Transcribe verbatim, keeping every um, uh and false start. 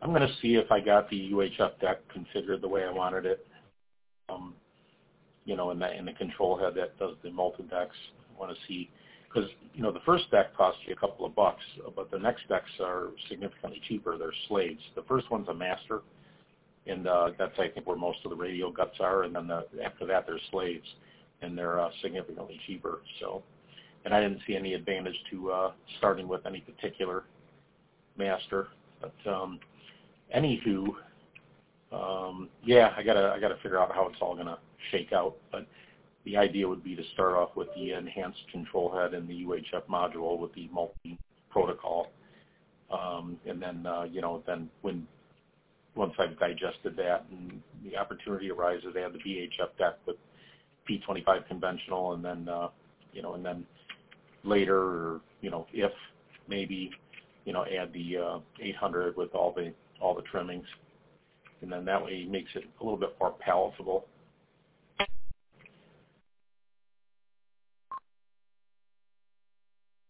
I'm going to see if I got the U H F deck configured the way I wanted it. Um, you know, in the, in the control head that does the molten decks. I want to see, because, you know, the first deck costs you a couple of bucks, but the next decks are significantly cheaper. They're slaves. The first one's a master, and uh, that's, I think, where most of the radio guts are, and then the, after that, they're slaves, and they're uh, significantly cheaper. So, and I didn't see any advantage to uh, starting with any particular master. But um, anywho, um, yeah, I gotta I gotta figure out how it's all gonna shake out. But the idea would be to start off with the enhanced control head and the U H F module with the multi protocol, um, and then uh, you know then when once I've digested that and the opportunity arises, they have the V H F deck with P twenty-five conventional, and then uh, you know and then later, or you know if maybe you know add the uh, eight hundred with all the all the trimmings. And then that way it makes it a little bit more palatable